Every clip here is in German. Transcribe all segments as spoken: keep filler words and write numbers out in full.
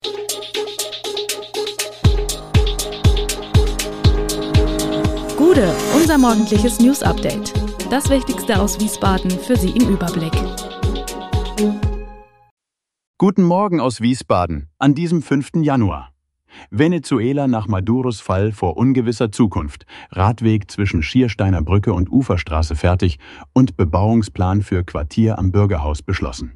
Gude, unser morgendliches News-Update. Das Wichtigste aus Wiesbaden für Sie im Überblick. Guten Morgen aus Wiesbaden an diesem fünften Januar. Venezuela nach Maduros Fall vor ungewisser Zukunft. Radweg zwischen Schiersteiner Brücke und Uferstraße fertig und Bebauungsplan für Quartier am Bürgerhaus beschlossen.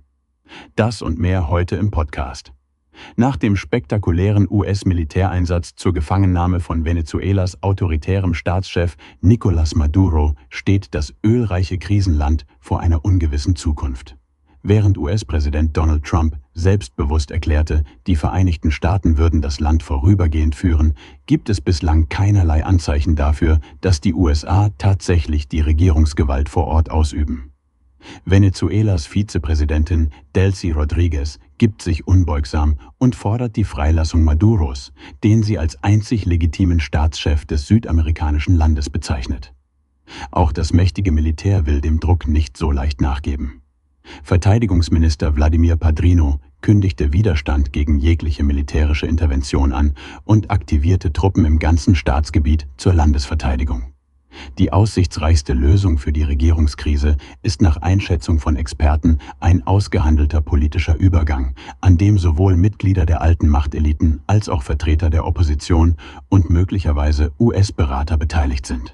Das und mehr heute im Podcast. Nach dem spektakulären U S-Militäreinsatz zur Gefangennahme von Venezuelas autoritärem Staatschef Nicolás Maduro steht das ölreiche Krisenland vor einer ungewissen Zukunft. Während U S-Präsident Donald Trump selbstbewusst erklärte, die Vereinigten Staaten würden das Land vorübergehend führen, gibt es bislang keinerlei Anzeichen dafür, dass die U S A tatsächlich die Regierungsgewalt vor Ort ausüben. Venezuelas Vizepräsidentin Delcy Rodríguez gibt sich unbeugsam und fordert die Freilassung Maduros, den sie als einzig legitimen Staatschef des südamerikanischen Landes bezeichnet. Auch das mächtige Militär will dem Druck nicht so leicht nachgeben. Verteidigungsminister Vladimir Padrino kündigte Widerstand gegen jegliche militärische Intervention an und aktivierte Truppen im ganzen Staatsgebiet zur Landesverteidigung. Die aussichtsreichste Lösung für die Regierungskrise ist nach Einschätzung von Experten ein ausgehandelter politischer Übergang, an dem sowohl Mitglieder der alten Machteliten als auch Vertreter der Opposition und möglicherweise U S-Berater beteiligt sind.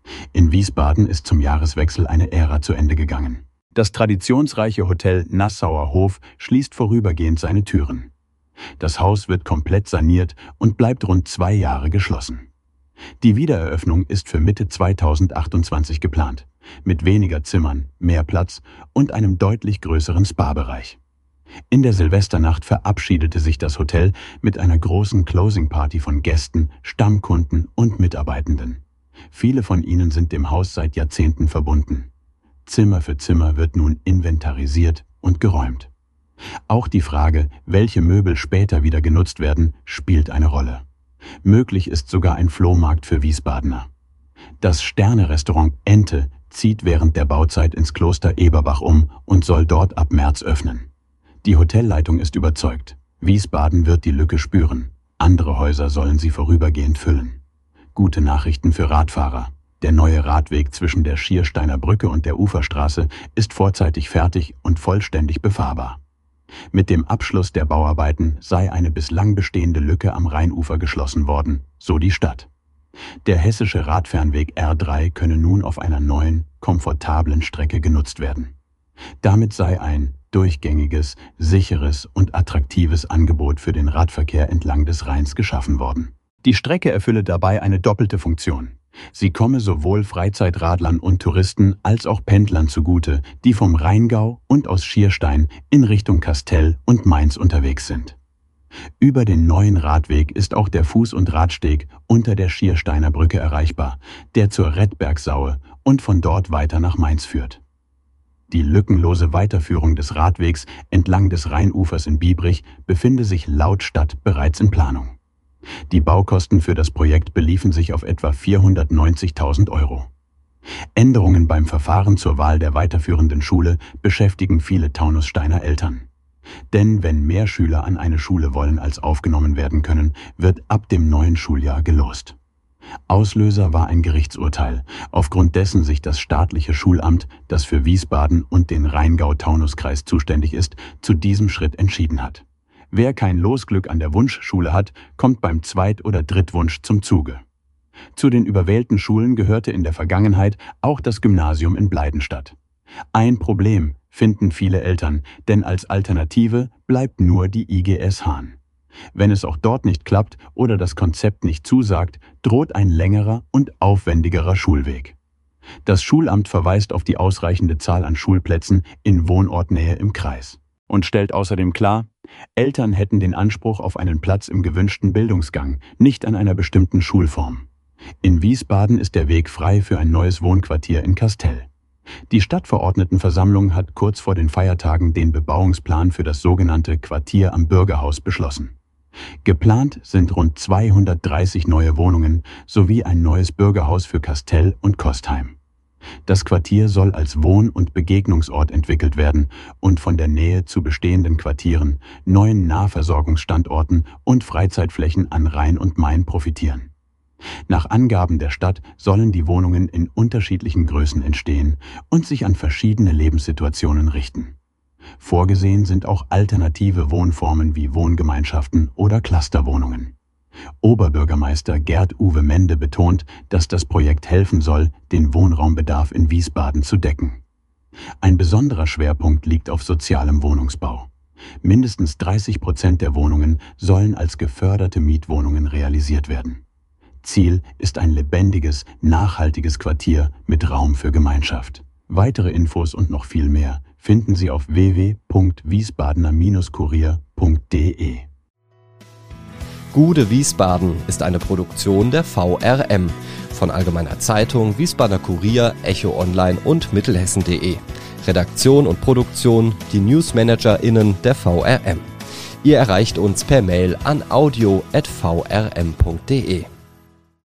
In Wiesbaden ist zum Jahreswechsel eine Ära zu Ende gegangen. Das traditionsreiche Hotel Nassauer Hof schließt vorübergehend seine Türen. Das Haus wird komplett saniert und bleibt rund zwei Jahre geschlossen. Die Wiedereröffnung ist für Mitte zweitausendachtundzwanzig geplant, mit weniger Zimmern, mehr Platz und einem deutlich größeren Spa-Bereich. In der Silvesternacht verabschiedete sich das Hotel mit einer großen Closing-Party von Gästen, Stammkunden und Mitarbeitenden. Viele von ihnen sind dem Haus seit Jahrzehnten verbunden. Zimmer für Zimmer wird nun inventarisiert und geräumt. Auch die Frage, welche Möbel später wieder genutzt werden, spielt eine Rolle. Möglich ist sogar ein Flohmarkt für Wiesbadener. Das Sterne-Restaurant Ente zieht während der Bauzeit ins Kloster Eberbach um und soll dort ab März öffnen. Die Hotelleitung ist überzeugt, Wiesbaden wird die Lücke spüren. Andere Häuser sollen sie vorübergehend füllen. Gute Nachrichten für Radfahrer. Der neue Radweg zwischen der Schiersteiner Brücke und der Uferstraße ist vorzeitig fertig und vollständig befahrbar. Mit dem Abschluss der Bauarbeiten sei eine bislang bestehende Lücke am Rheinufer geschlossen worden, so die Stadt. Der hessische Radfernweg R drei könne nun auf einer neuen, komfortablen Strecke genutzt werden. Damit sei ein durchgängiges, sicheres und attraktives Angebot für den Radverkehr entlang des Rheins geschaffen worden. Die Strecke erfülle dabei eine doppelte Funktion. Sie komme sowohl Freizeitradlern und Touristen als auch Pendlern zugute, die vom Rheingau und aus Schierstein in Richtung Kastel und Mainz unterwegs sind. Über den neuen Radweg ist auch der Fuß- und Radsteg unter der Schiersteiner Brücke erreichbar, der zur Redbergsaue und von dort weiter nach Mainz führt. Die lückenlose Weiterführung des Radwegs entlang des Rheinufers in Biebrich befinde sich laut Stadt bereits in Planung. Die Baukosten für das Projekt beliefen sich auf etwa vierhundertneunzigtausend Euro. Änderungen beim Verfahren zur Wahl der weiterführenden Schule beschäftigen viele Taunussteiner Eltern. Denn wenn mehr Schüler an eine Schule wollen, als aufgenommen werden können, wird ab dem neuen Schuljahr gelost. Auslöser war ein Gerichtsurteil, aufgrund dessen sich das staatliche Schulamt, das für Wiesbaden und den Rheingau-Taunus-Kreis zuständig ist, zu diesem Schritt entschieden hat. Wer kein Losglück an der Wunschschule hat, kommt beim Zweit- oder Drittwunsch zum Zuge. Zu den überwählten Schulen gehörte in der Vergangenheit auch das Gymnasium in Bleidenstadt. Ein Problem finden viele Eltern, denn als Alternative bleibt nur die I G S Hahn. Wenn es auch dort nicht klappt oder das Konzept nicht zusagt, droht ein längerer und aufwendigerer Schulweg. Das Schulamt verweist auf die ausreichende Zahl an Schulplätzen in Wohnortnähe im Kreis und stellt außerdem klar, Eltern hätten den Anspruch auf einen Platz im gewünschten Bildungsgang, nicht an einer bestimmten Schulform. In Wiesbaden ist der Weg frei für ein neues Wohnquartier in Kastel. Die Stadtverordnetenversammlung hat kurz vor den Feiertagen den Bebauungsplan für das sogenannte Quartier am Bürgerhaus beschlossen. Geplant sind rund zweihundertdreißig neue Wohnungen sowie ein neues Bürgerhaus für Kastel und Kostheim. Das Quartier soll als Wohn- und Begegnungsort entwickelt werden und von der Nähe zu bestehenden Quartieren, neuen Nahversorgungsstandorten und Freizeitflächen an Rhein und Main profitieren. Nach Angaben der Stadt sollen die Wohnungen in unterschiedlichen Größen entstehen und sich an verschiedene Lebenssituationen richten. Vorgesehen sind auch alternative Wohnformen wie Wohngemeinschaften oder Clusterwohnungen. Oberbürgermeister Gerd-Uwe Mende betont, dass das Projekt helfen soll, den Wohnraumbedarf in Wiesbaden zu decken. Ein besonderer Schwerpunkt liegt auf sozialem Wohnungsbau. Mindestens dreißig Prozent der Wohnungen sollen als geförderte Mietwohnungen realisiert werden. Ziel ist ein lebendiges, nachhaltiges Quartier mit Raum für Gemeinschaft. Weitere Infos und noch viel mehr finden Sie auf w w w punkt wiesbadener kurier punkt d e. Gude Wiesbaden ist eine Produktion der V R M von Allgemeiner Zeitung, Wiesbadener Kurier, Echo Online und Mittelhessen punkt de. Redaktion und Produktion die NewsmanagerInnen der V R M. Ihr erreicht uns per Mail an audio at v r m punkt d e.